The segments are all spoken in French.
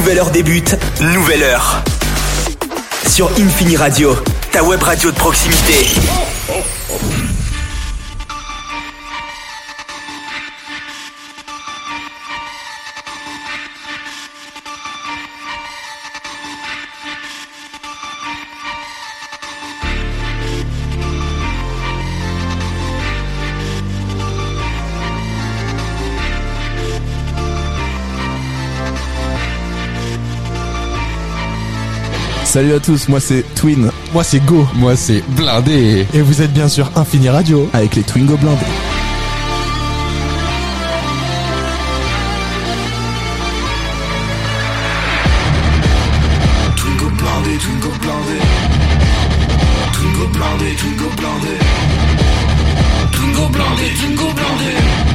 nouvelle heure débute, nouvelle heure. Sur Infini Radio, ta web radio de proximité. Salut à tous, moi c'est Twin. Moi c'est Go. Moi c'est Blindé. Et vous êtes bien sûr Infini Radio avec les Twingo Blindés. Twingo Blindé, Twingo Blindé. Twingo Blindé, Twingo Blindé. Twingo Blindé, Twingo Blindé.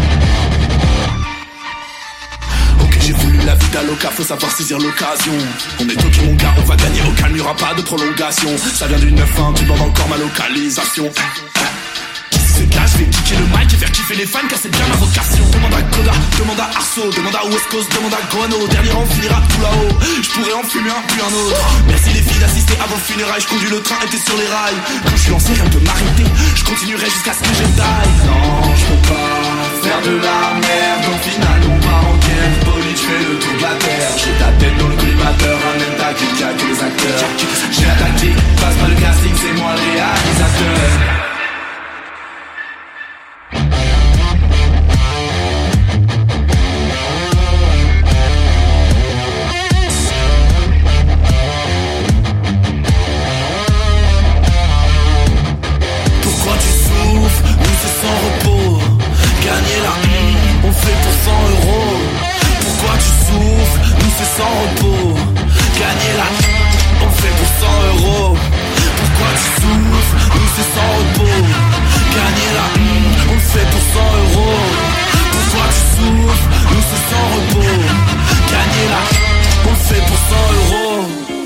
J'ai voulu la vie d'Aloca, faut savoir saisir l'occasion. On est Tokyo mon gars, on va gagner au calme, y'aura pas de prolongation. Ça vient du 9-1, tu demandes encore ma localisation. C'est là, je vais kicker le mic et faire kiffer les fans car c'est bien ma vocation. Demande à Koda, demande à Arso, demande à West Coast, demande à Guano. Dernier on finira tout là-haut, je pourrais en fumer un puis un autre. Merci les filles d'assister à vos funérailles, je conduis le train et t'es sur les rails. Quand je suis lancé, rien ne peut m'arrêter, je continuerai jusqu'à ce que je taille. Non, je peux pas faire de la merde, au final on part en guerre. Bolide, je fais le tour de la terre. J'ai ta tête dans le collimateur, ramène ta gueule, y'a que les acteurs. J'ai la tactique, passe pas le casting, c'est moi le réalisateur. Sans repos, gagner la on fait pour 100 euros. Pourquoi tu souffres? Nous c'est sans repos. Gagner la on fait pour 100 euros. Pourquoi tu souffres? Nous c'est sans repos. Gagner la on fait pour 100 euros.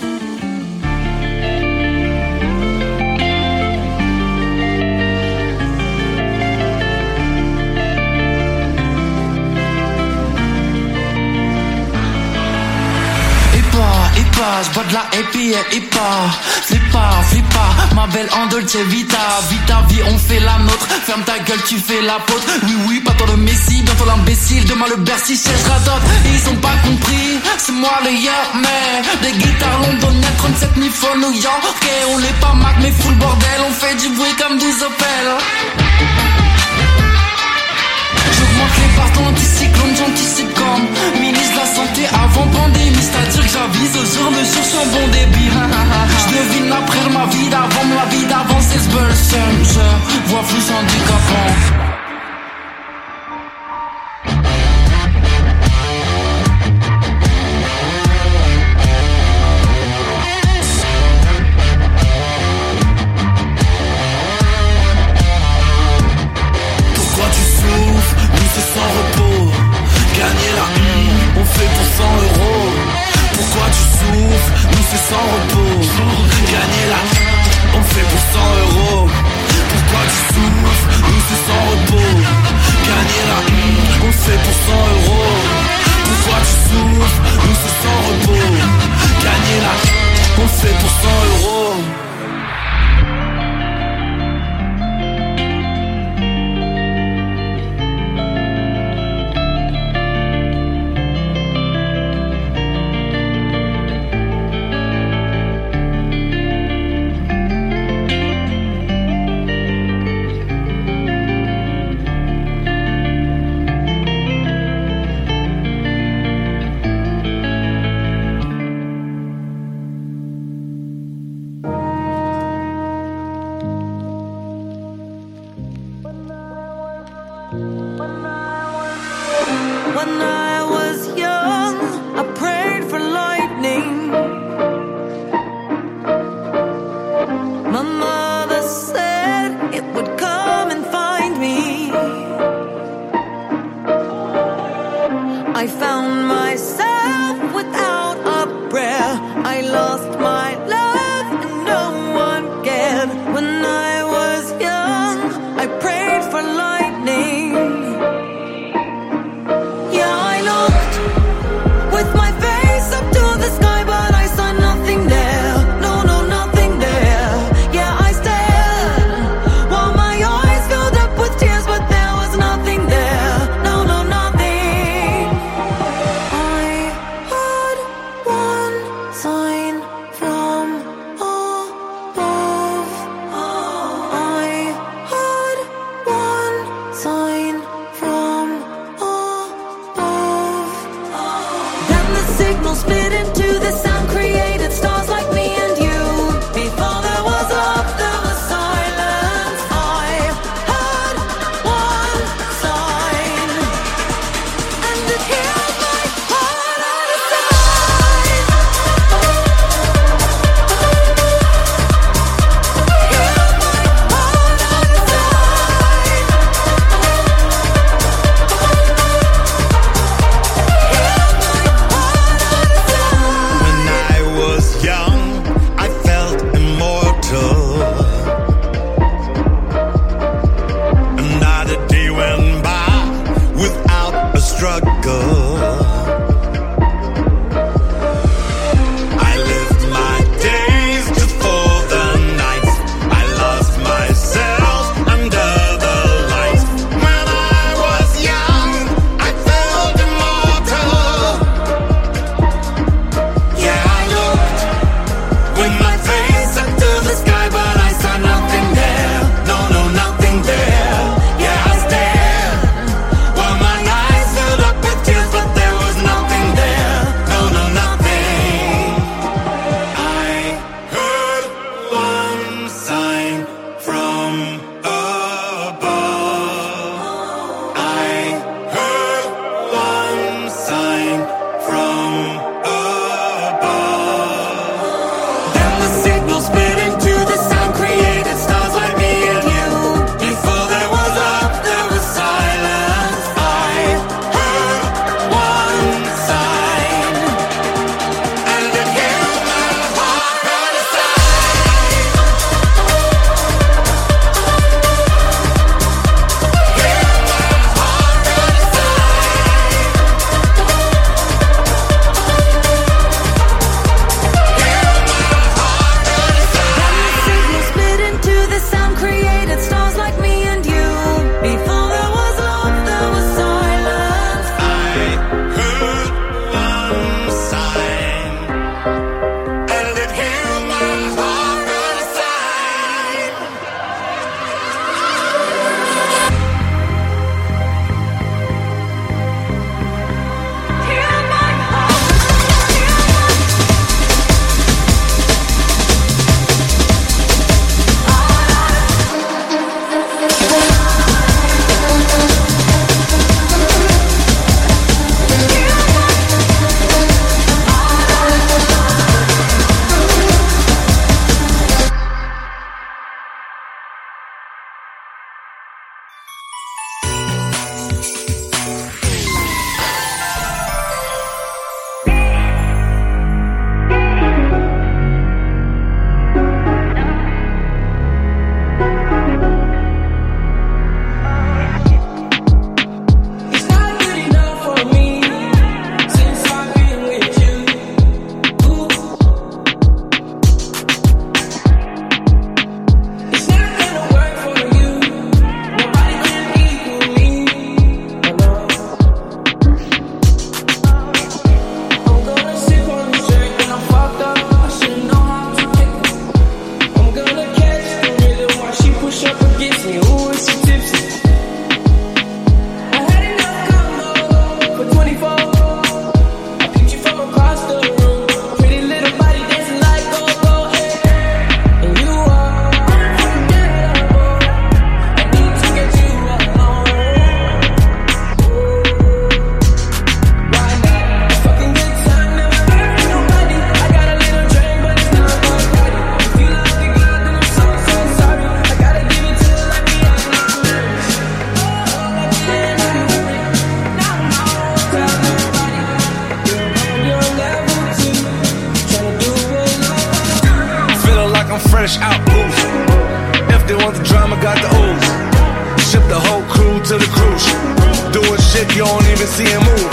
Je bois de la happy et pas Flip pas, ma belle en Dolce Vita. Vite ta vie, on fait la nôtre. Ferme ta gueule, tu fais la pote. Oui, pas toi le Messi, bientôt l'imbécile. Demain le Bercy cherchera d'autres. Ils ont pas compris, c'est moi le mais des guitares londoniennes, 37 Nifo New York. Et on est pas Mac mais full bordel. On fait du bruit comme des Opel. J'augmente les partants anticyclones, j'anticipe-com. Ministre de la santé avant pandémie, c'est-à-dire que j'avise au jour le jour, je suis un bon débile. Je devine après ma vie d'avant c'est ce bulletin. Je vois plus handicapant. Sans repos, gagner la on fait pour 100 euros. Pourquoi tu souffres? Nous c'est sans repos. Gagner la on fait pour 100 euros. Pourquoi tu souffres? Nous c'est sans repos. Gagner la on fait pour 100 euros. Pourquoi tu souffres? Nous c'est sans repos. Gagner la on fait pour 100 euros. Yeah, I know fresh out booth. If they want the drama, got the ooze. Ship the whole crew to the cruise. Doing shit you don't even see him move.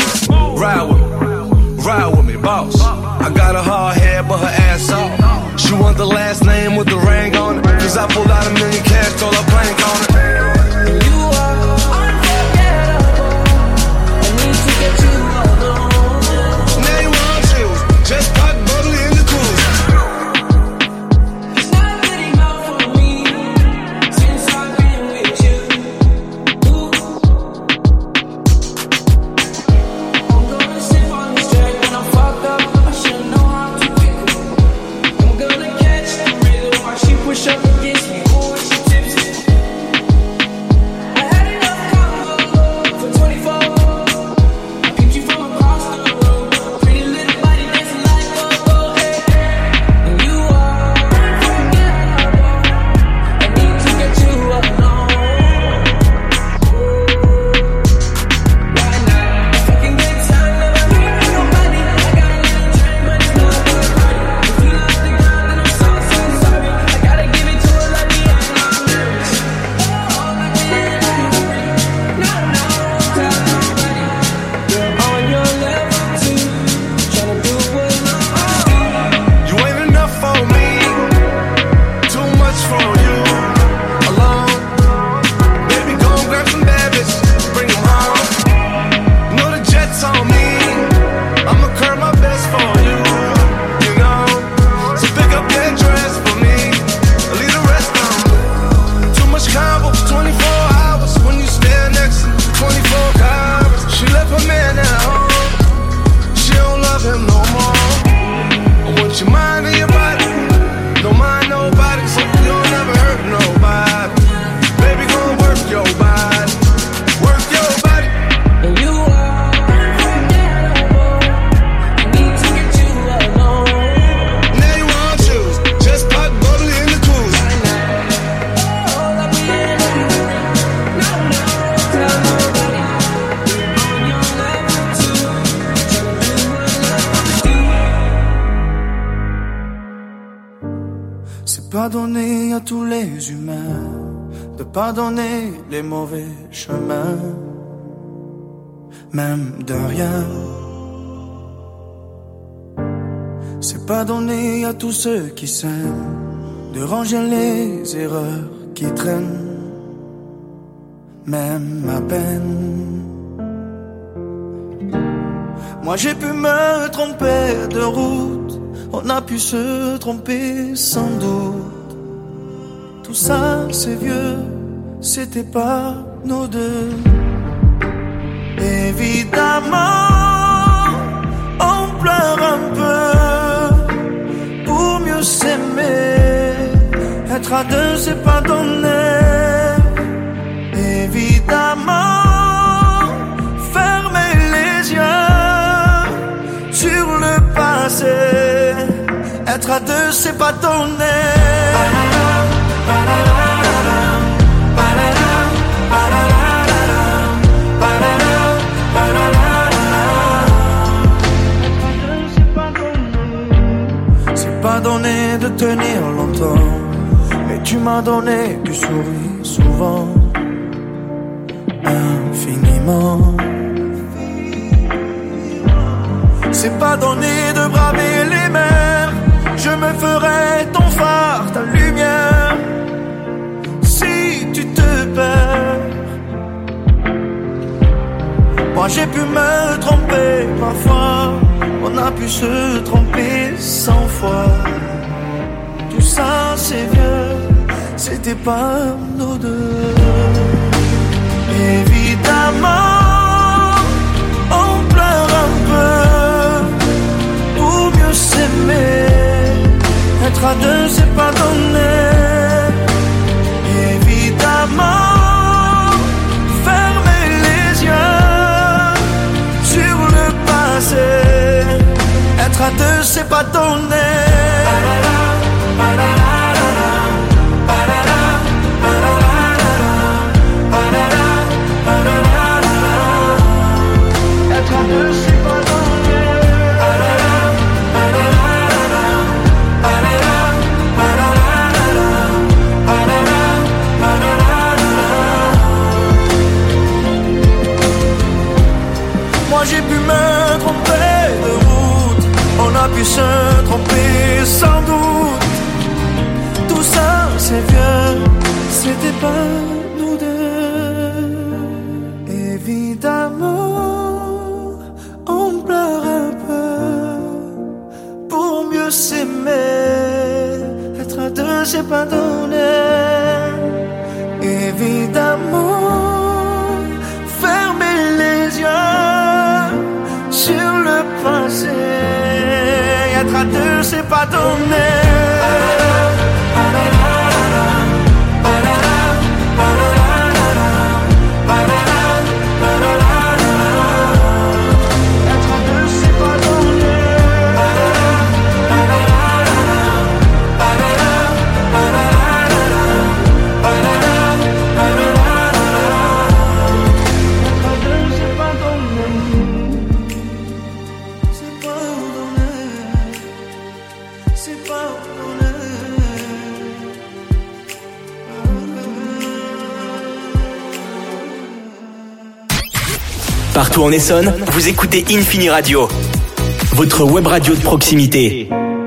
Ride with me, boss. I got a hard head, but her ass off. She want the last name with the ring on it. Cause I pulled out $1 million cash, told her plank on it. You are unforgettable. I need to get you alone. Now you want chills, just pop bubbly in the cruise. It's not good enough for me since I've been with you. Ooh. I'm gonna sip on this track when I'm fucked up. I should know how to pick it. I'm gonna catch the rhythm while she push up against me. Oh, she tipsy. I had enough combo for 24. I picked you from across the road. Pretty little body dancing like go-go, hey. And you are unforgettable. I need to get you alone. Why not? If I can get time, never leave nobody. I got a little drink, but it's not good. If you love the girl, then I'm so sorry. I gotta give it to her like me, I'm not nervous. Oh, like me, no, tell nobody. You're on your level too, tryna do what I do. You ain't enough for me, too much for you. Alone, baby, go and grab some bad bitches, bring them home. You know the jet's on me, I'ma curb my best for you. You know, so pick up that dress for me, leave the rest on me. Too much combo, 24 hours when you stand next to 24 hours. She left her man at home, she don't love him no more. I want your mind and your body, don't mind nobody, so you don't never hurt nobody. Baby, go and work your body, work your body. And you are unforgettable. I need to get you alone. Now you want choose, just pop bubbly in the cruise. Oh, let me in. No, tell nobody. On your level too, tryna do what I do. C'est pardonner à tous les humains de pardonner les mauvais chemins, même de rien. C'est pardonner à tous ceux qui s'aiment de ranger les erreurs qui traînent, même à peine. Moi j'ai pu me tromper de route, on a pu se tromper sans doute. Tout ça c'est vieux, c'était pas nos deux. Évidemment, on pleure un peu pour mieux s'aimer. Être à deux c'est pardonner. Évidemment, fermer les yeux sur le passé. Être à deux c'est pardonner. C'est pas donné de tenir longtemps, mais tu m'as donné du sourire souvent, infiniment. C'est pas donné de braver les mers, je me ferai ton phare, ta lumière. Si tu te perds, moi j'ai pu me tromper parfois, on a pu se tromper 100 fois. Tout ça c'est vieux, c'était pas nos deux. Évidemment, on pleure un peu pour mieux s'aimer. Être à deux c'est pardonner. Évidemment, fermer les yeux sur le passé. Être à deux c'est pardonner. Être à deux c'est pardonner. Être à deux c'est pardonner. a pu se tromper sans doute. Tout ça c'est vieux, c'était pas nous deux. Évidemment, on pleure un peu pour mieux s'aimer. Être à deux c'est pas donné. Évidemment, fermer les yeux sur le passé. Être à deux c'est pas donné. Partout en Essonne, vous écoutez Infini Radio, votre web radio de proximité.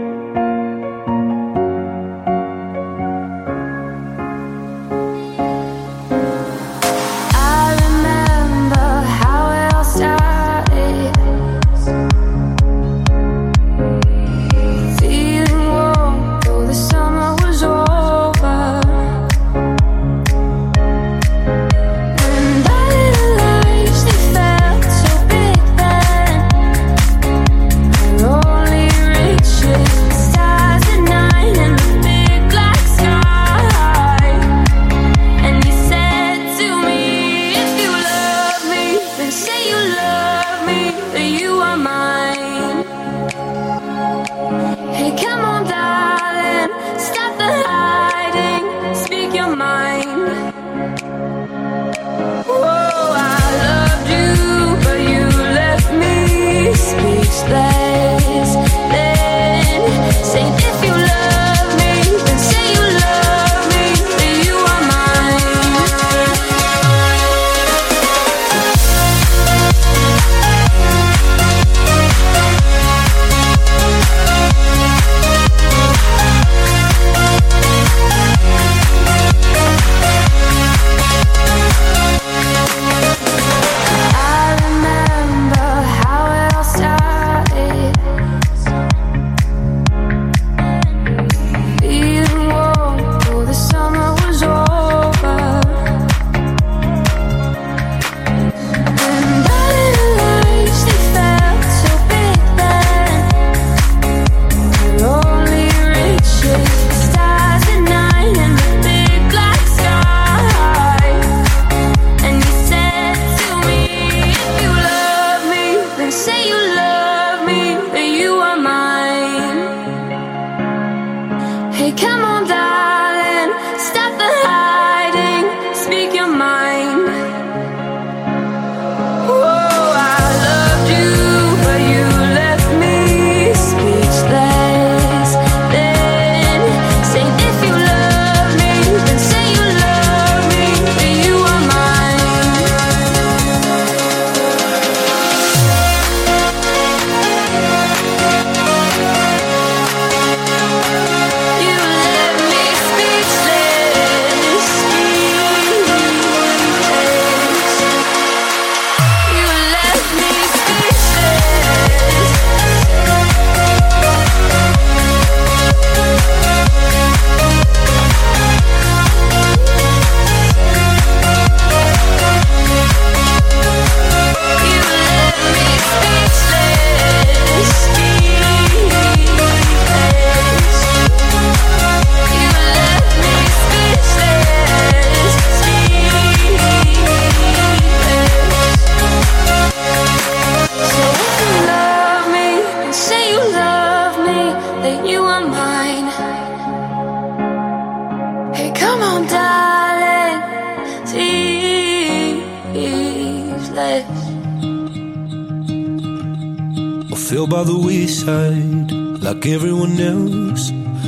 fell by the wayside like everyone else.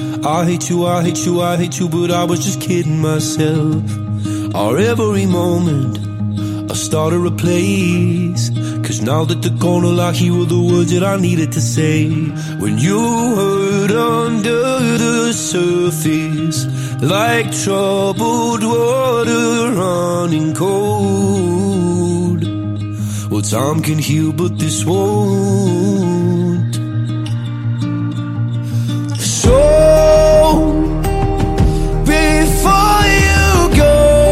I hate you, I hate you, I hate you, but I was just kidding myself. Our every moment I started a place. Cause now that they're gone, all I hear were the words that I needed to say. When you hurt under the surface, like troubled water running cold. Well, time can heal, but this won't. So, before you go,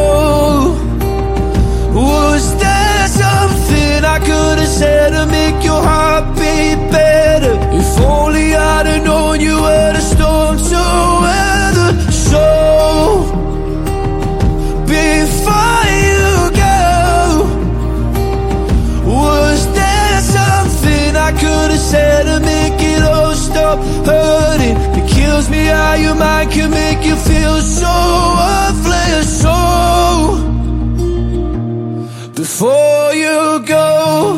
was there something I could have said to make your heart beat better? If only I'd have known you were the storm to weather. So, before you go, was there something I could have said to make it all stop hurting? It kills me how your mind can make you feel so worthless. So, before you go,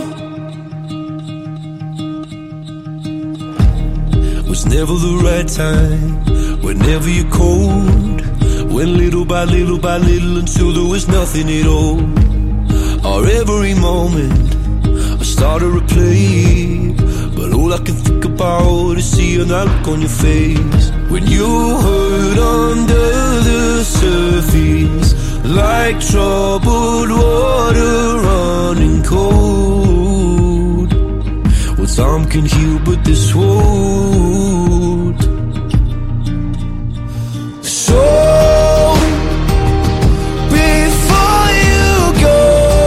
was never the right time. Whenever you're cold, went little by little by little until there was nothing at all. Or every moment I started to play, but all I can think about is seeing that look on your face. When you hurt under the surface, like troubled water running cold. Well, time can heal, but this won't. So, before you go,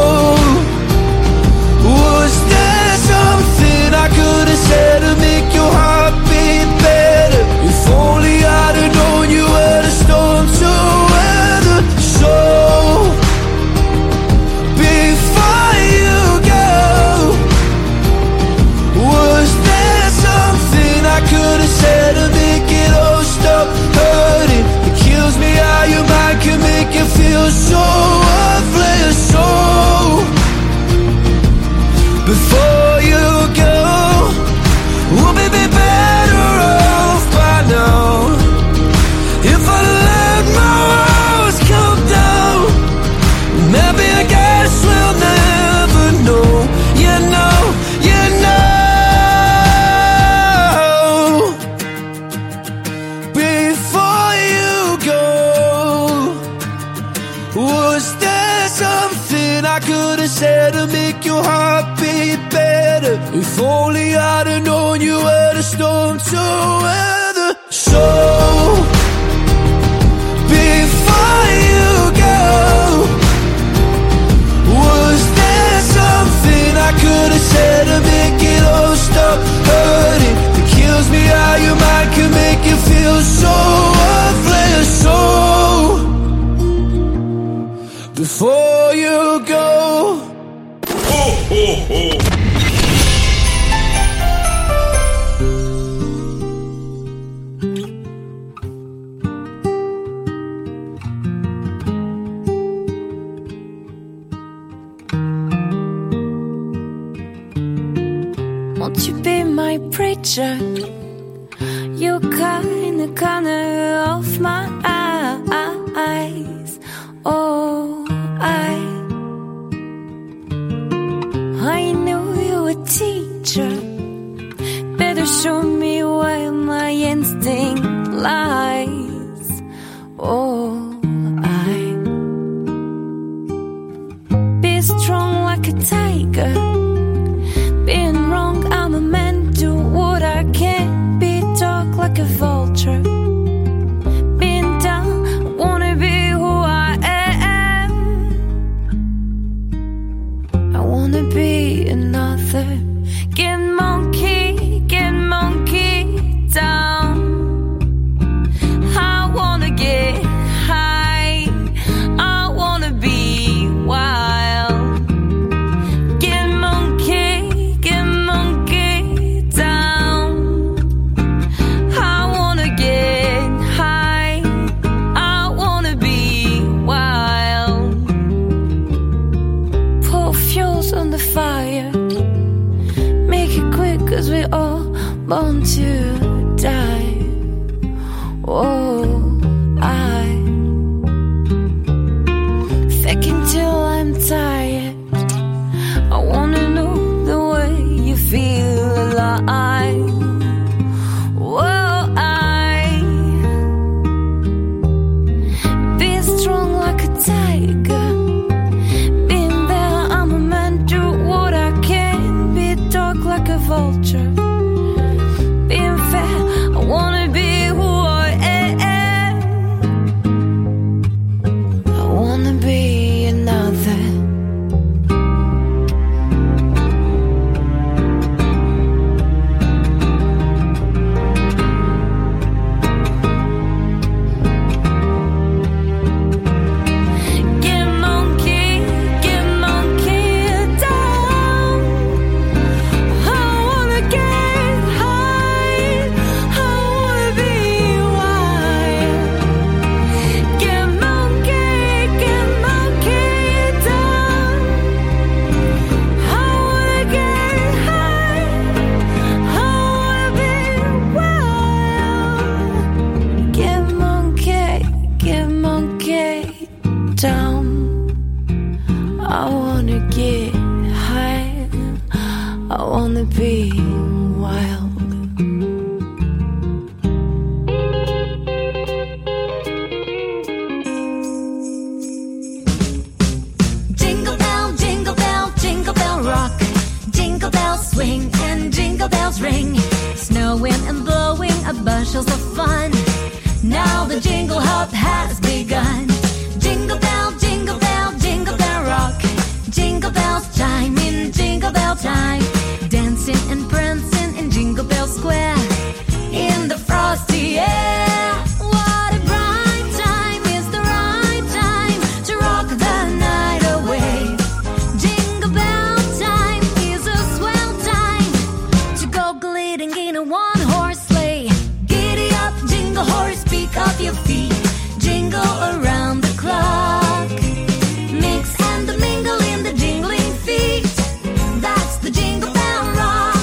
was there something I could have said to make your heart beat better? If only I'd have known you were the storm to weather. So, before you go, was there something I could have said to make it all stop hurting? It kills me how your mind can make you feel so worthless. So, before you go, we'll be better off by now. If I let my walls come down, maybe I guess we'll never know. You know, you know. Before you go, was there something I could have said to make your heart beat better? If only I'd have known you were the storm to weather. So, before you go, was there something I could have said to make it all stop hurting? It kills me how your mind can make you feel so worthless. So, before you go. Ho, ho, ho. Won't you be my preacher? You kind the corner of my eyes. Oh, I knew you were a teacher. Better show me where my instinct lies. Oh, be strong like a tiger. Being wrong, I'm a man, do what I can. Be dark like a vulture. Being down, I wanna be who I am. I wanna be another. Get monkey down. I wanna get high. I wanna be wild. Get monkey down. I wanna get high. I wanna be wild. Pour fuels on the fire. Make it quick, 'cause we all born to die. Oh, I fake until I'm tired. I wanna be wild. Jingle bell, jingle bell, jingle bell rock. Jingle bells swing and jingle bells ring. Snowing and blowing a bushels of fun. Now the jingle hop has begun. Jingle bell, jingle bell, jingle bell rock. Jingle bells chime in jingle bell time. Dancing and prancing in Jingle Bell Square. In the frosty air. What a bright time, it's the right time to rock the night away. Jingle bell time is a swell time to go gliding in a one-horse sleigh. Giddy up, jingle horse, pick up your feet. Jingle around the clock. Mix and the mingle in the jingling feet. That's the Jingle Bell Rock.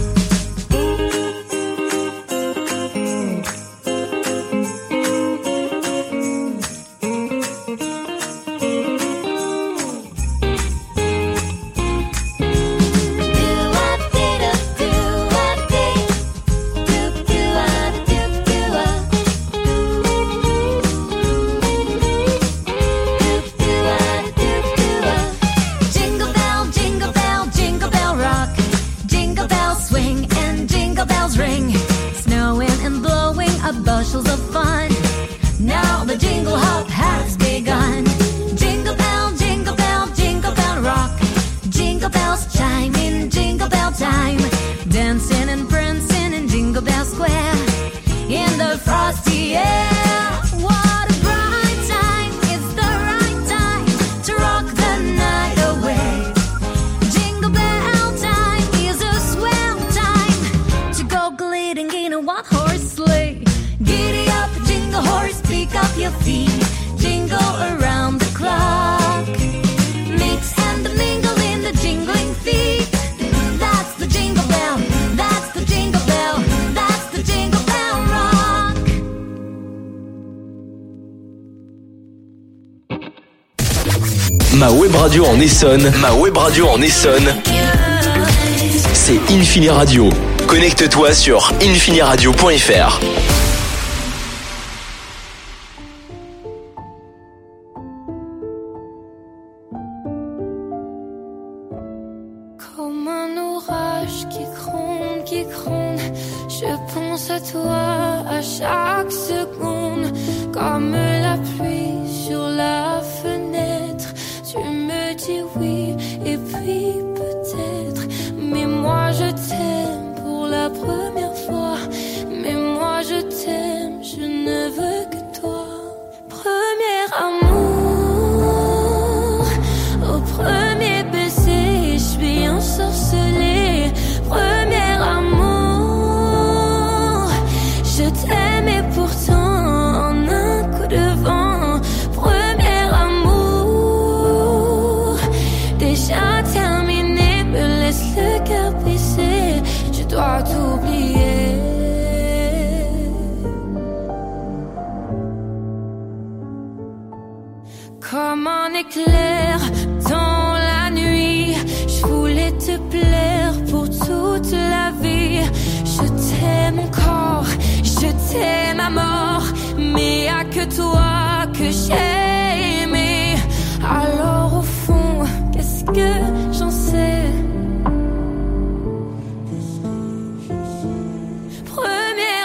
Jingle bell, jingle bell, jingle bell rock. Jingle bells swing and jingle bells ring. Snowing and blowing a bushels of fun. Now the jingle hop has begun. Jingle bell, jingle bell, jingle bell rock. Jingle bells chime in jingle bell time. Dancing and prancing in Jingle Bell Square. In the frosty air. What a bright time, it's the right time to rock the night away. Jingle bell time is a swell time to go gliding in a one-horse sleigh. Giddy up, jingle horse, pick up your feet. Jingle around the clock. Mix and the mingle in the jingling feet. That's the jingle bell, that's the jingle bell, that's the Jingle Bell Rock. Ma web radio en Essonne, c'est Infini Radio. Connecte-toi sur infiniradio.fr. Comme un orage qui gronde, je pense à toi à chaque seconde. Comme la pluie sur la fenêtre, tu me dis oui et puis peut-être. Mais moi je t'aime pour la première fois. Mais moi je t'aime, je ne veux que toi. Premier amour, au premier baiser, je suis ensorcelée. Premier amour, je t'aime et pourtant en un coup de vent. Premier amour, déjà terminé, me laisse le cœur brisé. Je dois t'oublier. Comme un éclair dans la nuit, je voulais te plaire pour toute la vie. Je t'aime encore, je t'aime à mort, mais y'a que toi que j'ai aimé. Alors au fond, qu'est-ce que j'en sais? Premier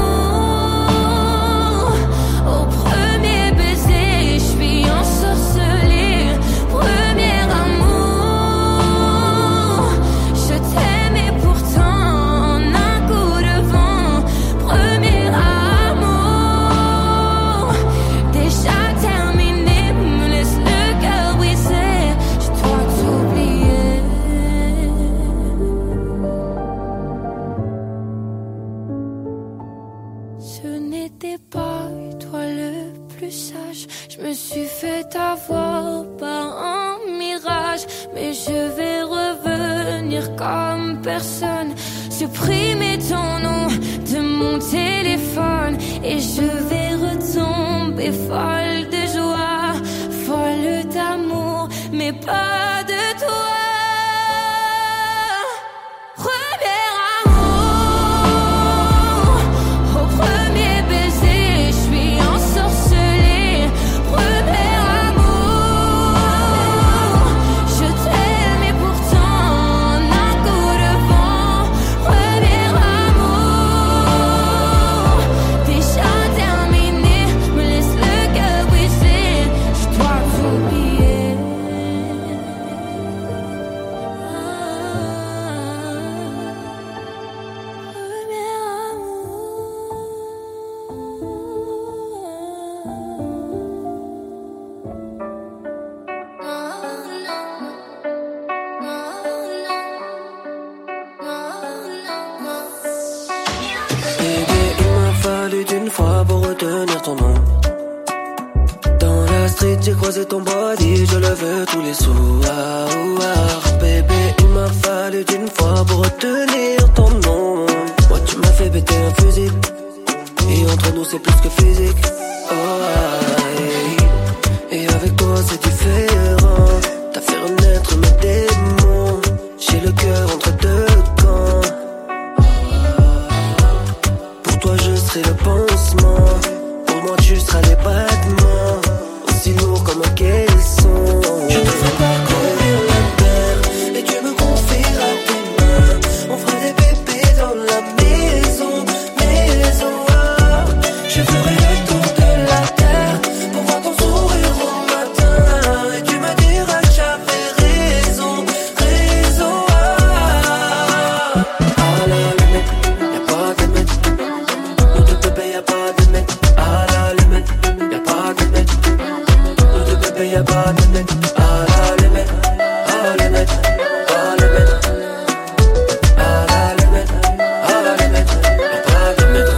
amour, au premier baiser, je suis ensorcelée. Premier amour, je t'aime et pourtant en un coup de vent. Premier amour, déjà terminé, me laisse le cœur brisé. Je dois t'oublier. Ce n'était pas toi le plus sage. Je me suis fait avoir par un mirage. Mais je vais revenir comme personne. Supprimer ton nom de mon téléphone. Et je vais retomber folle de joie, folle d'amour, mais pas de toi. pour retenir ton nom. Dans la street j'ai croisé ton body, je le veux tous les soirs. Bébé il m'a fallu d'une fois pour retenir ton nom. Moi tu m'as fait péter un fusil, et entre nous c'est plus que physique. Et avec toi c'est différent. T'as fait renaître mes démons. J'ai le cœur entre deux camps. Pour toi je serai le pansement. Pour moi tu seras les battements. Aussi lourd comme un caisson. Je te fais parcourir la terre et tu me confieras tes mains. On fera des bébés dans la maison. Je ferai le tour de la terre pour voir ton sourire au matin. Et tu me diras que j'avais raison. À la limite, y'a pas de limite. Nous deux bébés, y'a pas de limite. À la limite, y'a pas de limite. Nous deux bébés, y'a pas de limite. À la limite, à la limite, à la limite. À la limite, à la limite, y'a pas de limite.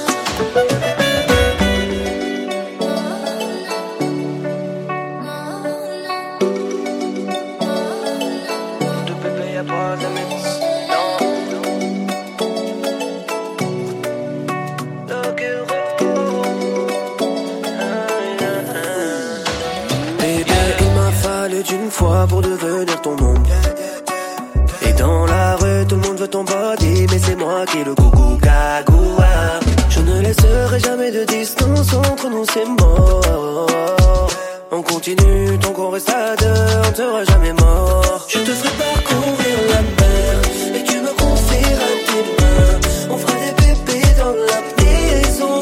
D'une fois pour devenir ton monde. Et dans la rue tout le monde veut ton body, mais c'est moi qui le gougou gagoua. Je ne laisserai jamais de distance entre nous, c'est mort. On continue tant qu'on reste à deux, on ne sera jamais mort. Je te ferai parcourir la mer et tu me confieras tes mains. On fera des bébés dans la maison.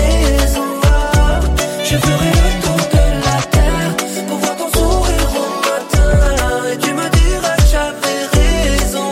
Je ferai le tour de la terre pour voir ton sourire au matin. Et tu me diras que j'avais raison.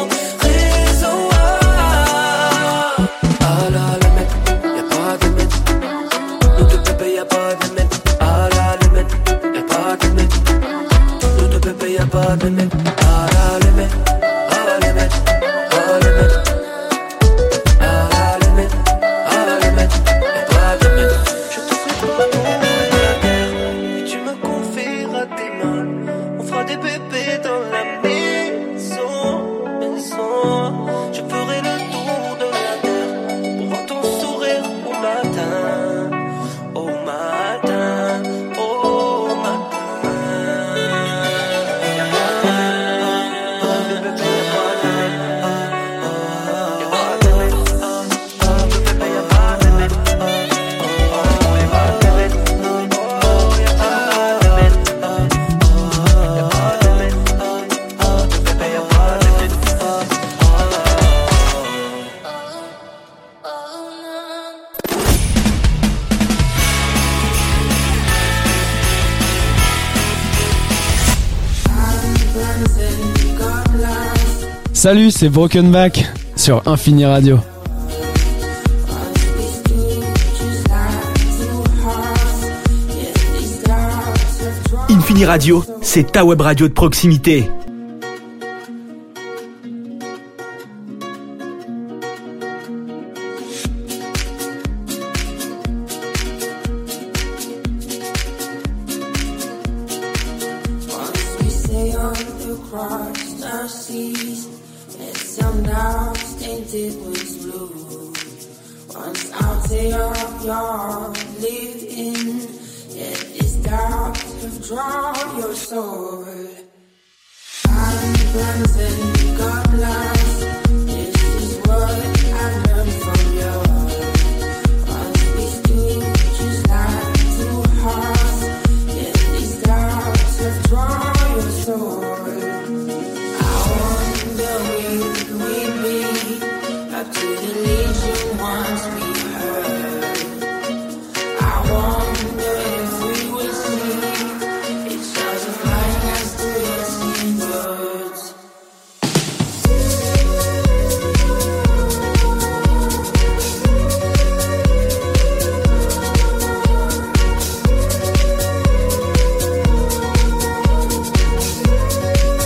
À la limite, y'a pas de limite. Nous deux bébés, y'a pas de limite. À la limite, y'a pas de limite. Nous deux bébés, y'a pas de limite. À la limite, à la limite, à la limite. À la limite, à la limite, y'a pas de limite. Je te ferai pas et tu me confieras tes mains. On fera des bébés dans la maison. Je ferai le tour de la terre pour voir ton sourire au matin. Au matin, au matin. Salut, c'est Broken Back sur Infini Radio. Infini Radio, c'est ta web radio de proximité.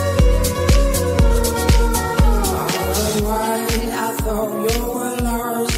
thought you were lost.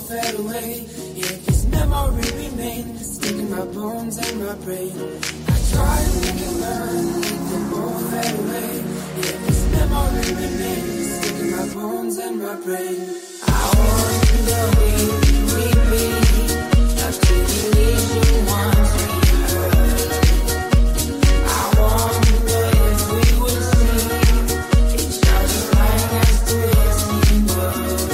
fade away. Yeah, this memory remains, stuck in my bones and my brain. I try to learn, let them all fade away. Yeah, this memory remains, stuck in my bones and my brain. I wonder if you meet me, after the lesion once we heard. I wonder if we would see each other right as the racing world.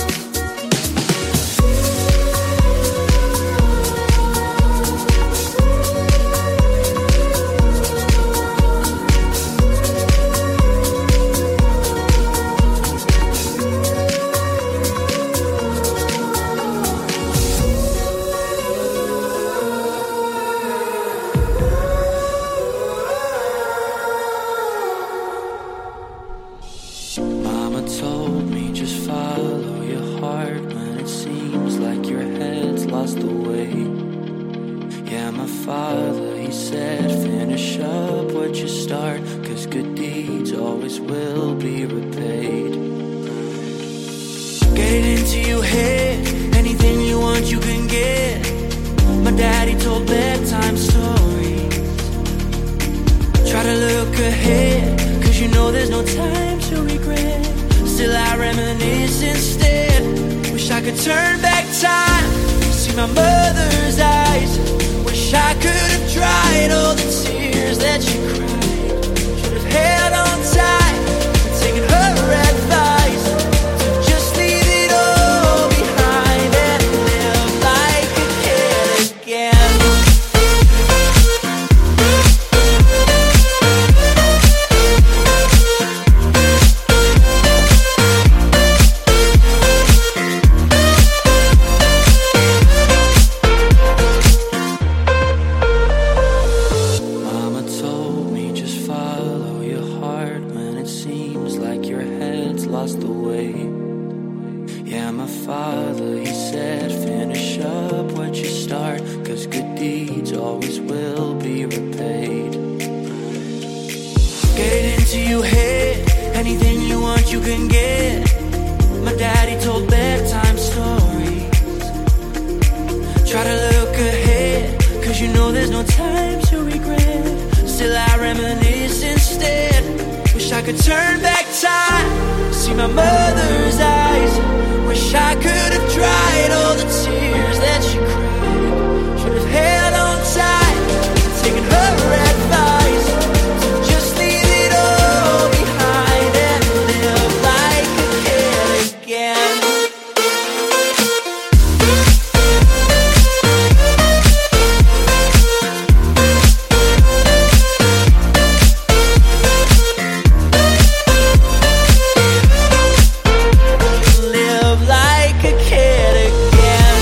Mama told me just follow your heart when it seems like your head's lost the way. Yeah, my father, he said finish up what you start, 'cause good deeds always will be repaid. Get it into your head, anything you want you can get. My daddy told bedtime stories. Try to look ahead, 'cause you know there's no time to regret. Still I reminisce instead. Wish I could turn back time, see my mother's eyes. Wish I could have dried all the tears that she cried. Should have held on tight and taken her advice to just leave it all behind and live like a kid again. Mama told me just follow your heart when it seems like your head's lost the way. Yeah, my father, he said finish up what you start, 'cause good deeds always will be repaid. Get it into your head, anything you want you can get. My daddy told bedtime stories. Try to look ahead, 'cause you know there's no time to regret. Still I reminisce instead. Wish I could turn back time, see my mother's eyes. Wish I could have dried all the tears that she cried. Should have held on tight, taken her advice to just leave it all behind and live like a kid again. Live like a kid again.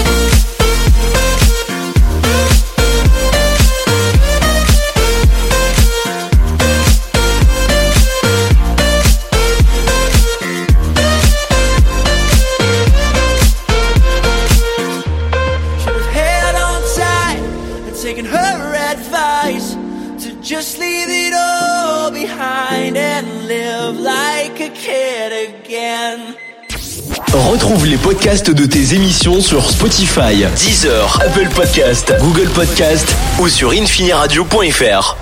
Should have held on tight and taken her advice to just leave it all behind and live like a kid again. Retrouve les podcasts de tes émissions sur Spotify, Deezer, Apple Podcast, Google Podcast ou sur infiniradio.fr.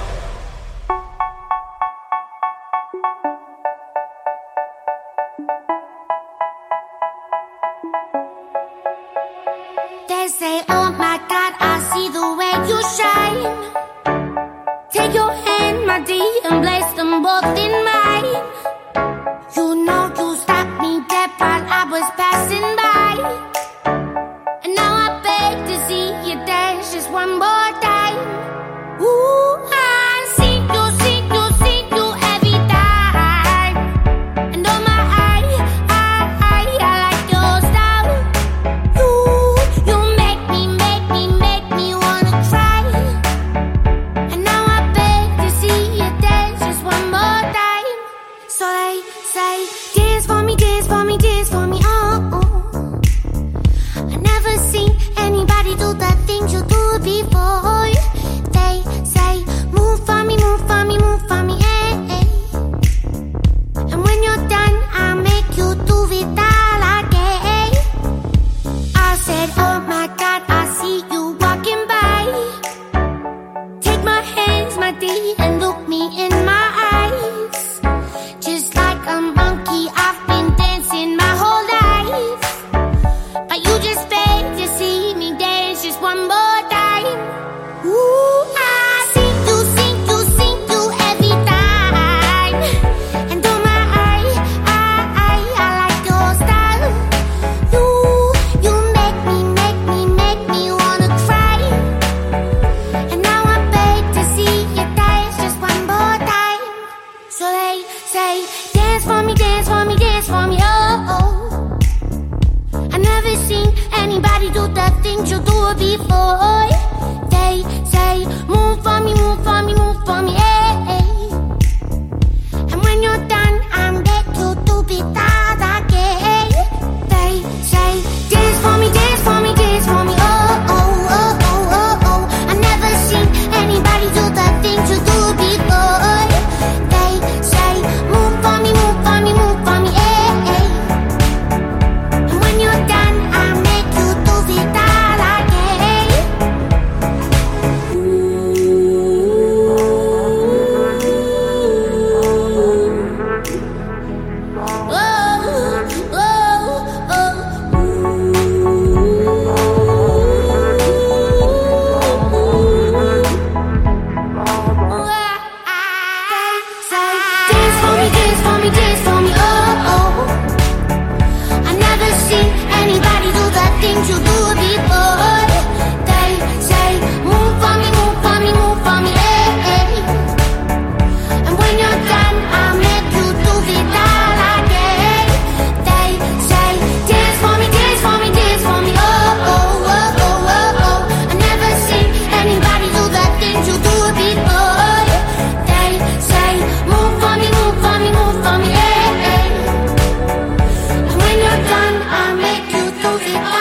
They say, oh my God, I see the way you shine. Take your hand, my dear, and place them both in mine. You know you stopped me dead while I was passing by. And now I beg to see you dance just one more time. Ooh, I see you every time. And oh my, I like your style. You make me wanna cry. And now I beg to see you dance just one more time. So they say, dance for me, dance for me, dance for me, oh, oh. I never seen anybody do the things you do before. do before. They say, move for me, move for me, move for me, hey. And when you're done, I'm back to do it again. They say, dance for me, dance for me, dance for me, oh, oh, oh, oh, oh, oh. I never seen anybody do the things you do before. They say, move for me, move for me, move for me, hey. And when you're done, I'll make you do it all again. You do before. They say, move for me, move for me, move for me, hey. And when you're done, I'll make you do it all again. They say, dance for me, dance for me, dance for me, oh, oh, oh, oh, oh, oh. I never seen anybody do the things you do before. They say, move for me, move for me, move for me, hey. And when you're done, I'll make you do it all.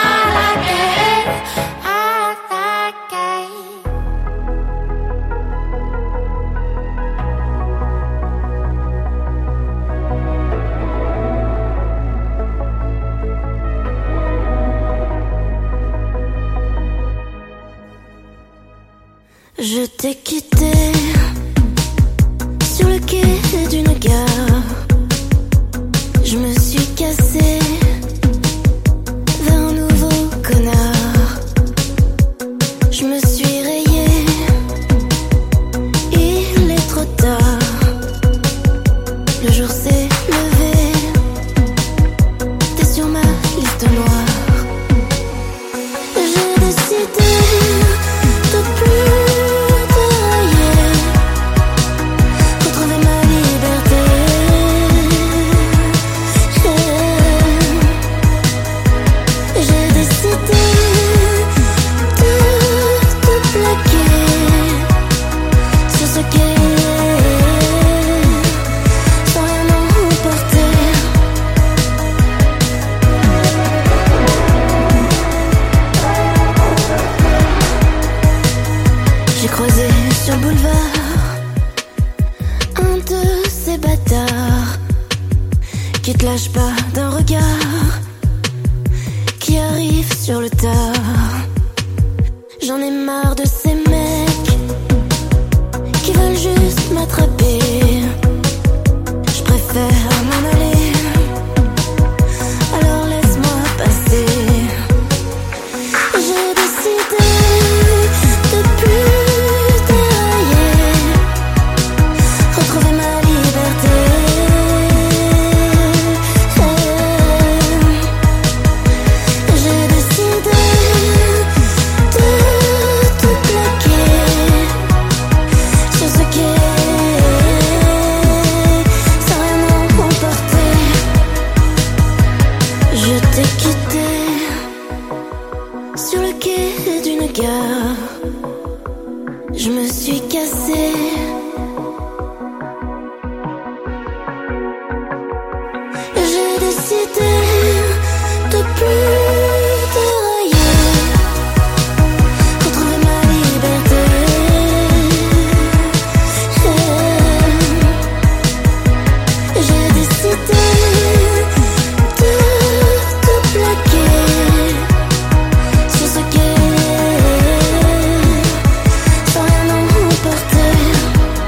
Je t'ai quitté sur le quai d'une gare. Je me suis cassé vers un nouveau connard. Je me suis rayé, il est trop tard. Le jour s'est levé, t'es sur ma liste noire. J'ai décidé de plus qui te lâche pas d'un regard, qui arrive sur le tard. J'en ai marre de ces mecs qui veulent juste m'attraper. Je préfère m'en aller, alors laisse-moi passer. J'ai décidé de plus dérailler, retrouver ma liberté. Je me suis cassée. J'ai décidé de plus dérailler, retrouver ma liberté. J'ai décidé de tout plaquer sur ce qu'est. Sans rien emporter.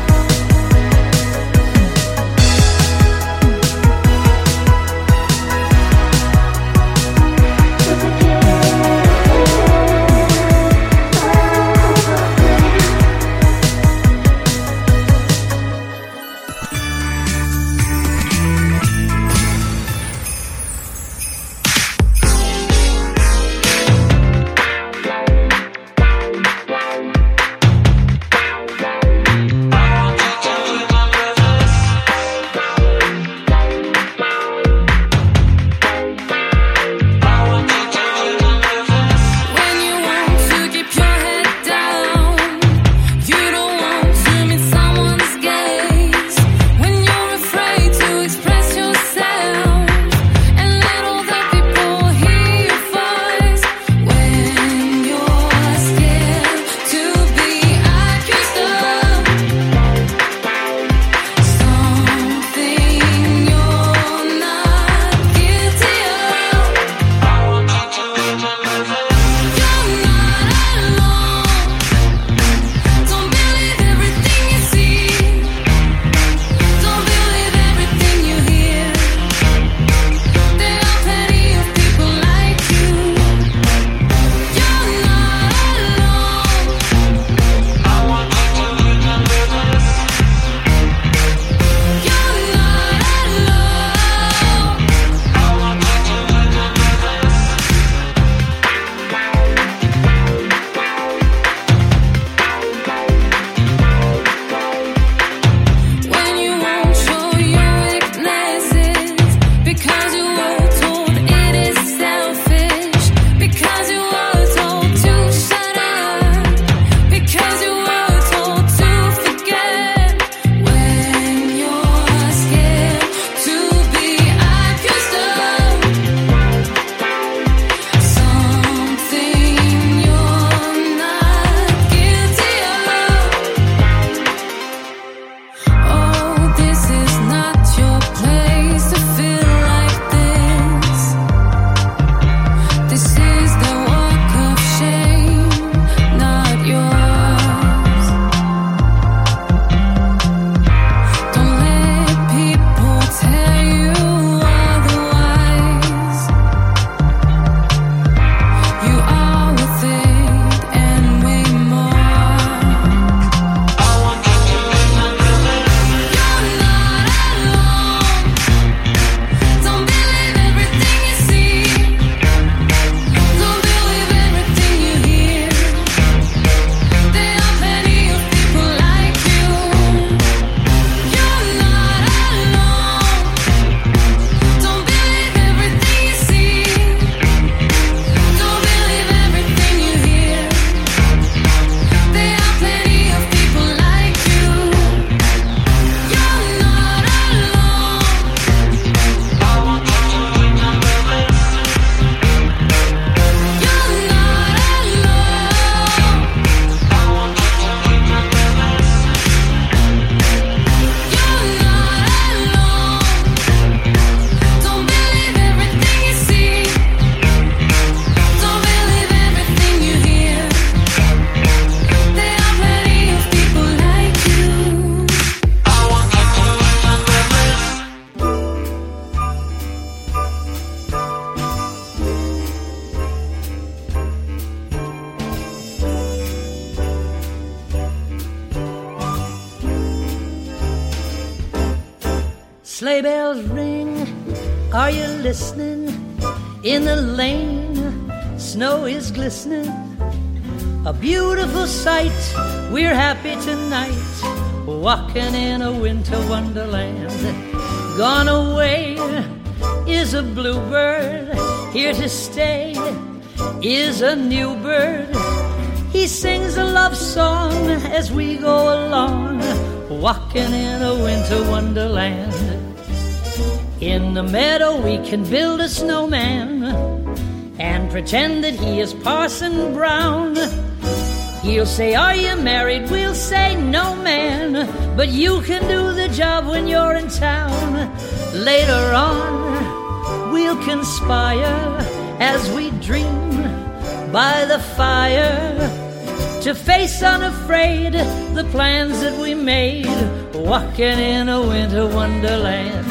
Sleigh bells ring, are you listening? In the lane, snow is glistening. A beautiful sight, we're happy tonight, walking in a winter wonderland. Gone away is a bluebird, here to stay is a new bird. He sings a love song as we go along, walking in a winter wonderland. In the meadow we can build a snowman and pretend that he is Parson Brown. He'll say, are you married? We'll say, no man, but you can do the job when you're in town. Later on we'll conspire as we dream by the fire to face unafraid the plans that we made, walking in a winter wonderland.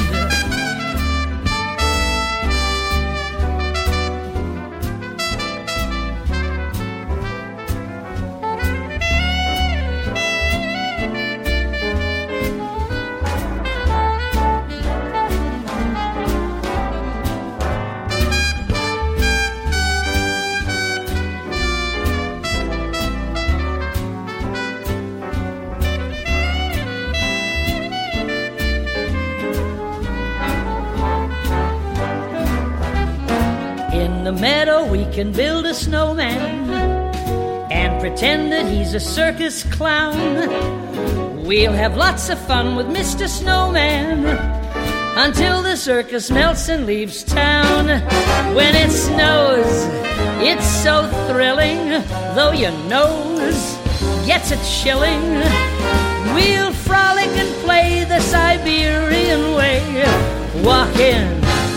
Meadow we can build a snowman and pretend that he's a circus clown. We'll have lots of fun with Mr. Snowman until the circus melts and leaves town. When it snows, it's so thrilling, though your nose gets a chilling. We'll frolic and play the Siberian way, walking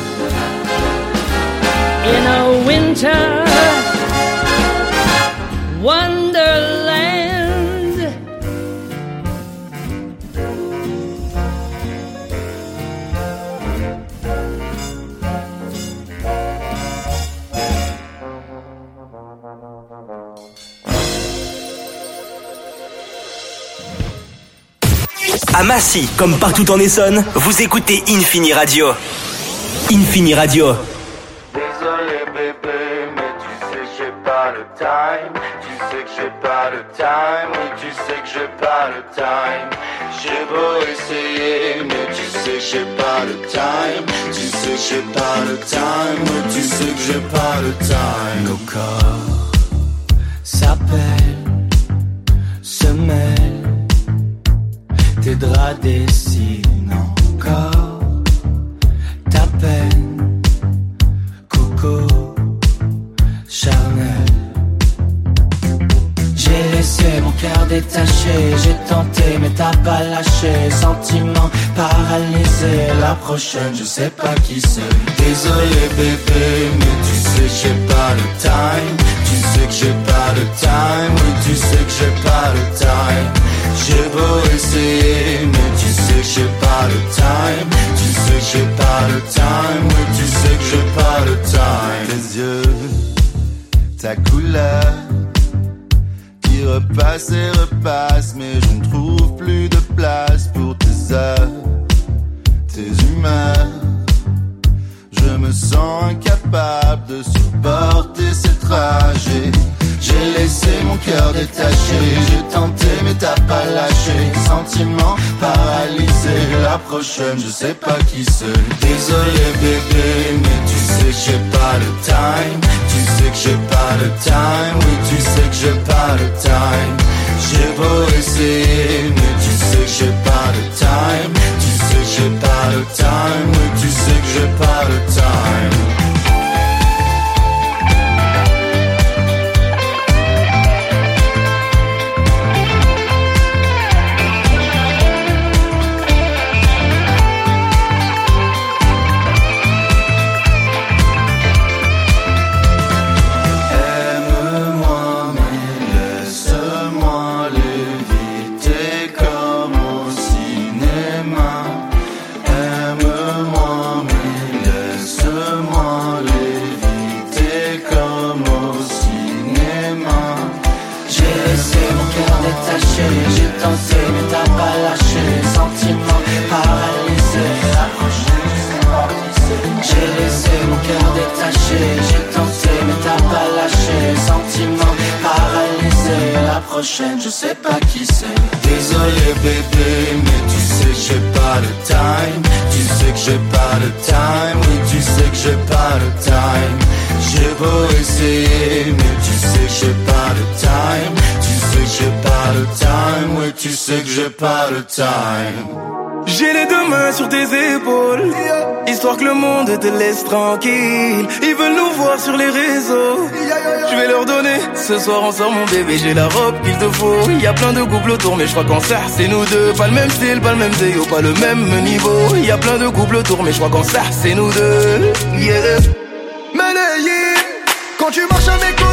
in a winter wonderland. À Massy, comme partout en Essonne, vous écoutez Infini Radio. Infini Radio. Désolé bébé, mais tu sais que j'ai pas le time. Tu sais que j'ai pas le time. Oui, tu sais que j'ai pas le time. J'ai beau essayer, mais tu sais que j'ai pas le time. Tu sais que j'ai pas le time. Oui, tu sais que j'ai pas le time. Nos corps s'appellent, se mêlent. Tes draps dessinent encore ta peine. Charnel. J'ai laissé mon cœur détaché, j'ai tenté mais t'as pas lâché. Sentiment paralysé, la prochaine je sais pas qui c'est. Désolé bébé, mais tu sais que j'ai pas le time. Tu sais que j'ai pas le time, oui tu sais que j'ai pas le time. J'ai beau essayer, mais tu sais que j'ai pas le time. Tu sais que j'ai pas le time, oui tu sais que j'ai pas le time. Tes yeux, ta couleur qui repasse et repasse, mais je ne trouve plus de place pour tes heures, tes humeurs. Je me sens incapable de supporter ces trajets. J'ai laissé mon cœur détaché, j'ai tenté mais t'as pas lâché. Sentiment paralysé, la prochaine je sais pas qui c'est. Désolé bébé, mais tu sais que j'ai pas le time. Tu sais que j'ai pas le time, oui tu sais que j'ai pas le time. J'ai beau essayer, mais tu sais que j'ai pas le time. Tu sais que j'ai pas le time, oui tu sais que j'ai pas le time. J'ai tenté mais t'as pas lâché. Sentiment paralysé, la prochaine j'ai tenté mais t'as pas lâché. Sentiment paralysé, la prochaine je sais pas qui c'est. Désolé bébé, mais tu sais que j'ai pas le time. Tu sais que j'ai pas le time, oui tu sais que j'ai pas le time. J'ai beau essayer, mais tu sais que j'ai pas le time. Tu sais que j'ai pas le time, oui tu sais que j'ai pas le time. J'ai les deux mains sur tes épaules, histoire que le monde te laisse tranquille. Ils veulent nous voir sur les réseaux, je vais leur donner. Ce soir on sort mon bébé, j'ai la robe qu'il te faut. Y a plein de couples autour mais je crois qu'en ça c'est nous deux. Pas le même style, pas le même zéo, pas le même niveau. Y a plein de couples autour mais je crois qu'en ça c'est nous deux. Yeah. Quand tu marches avec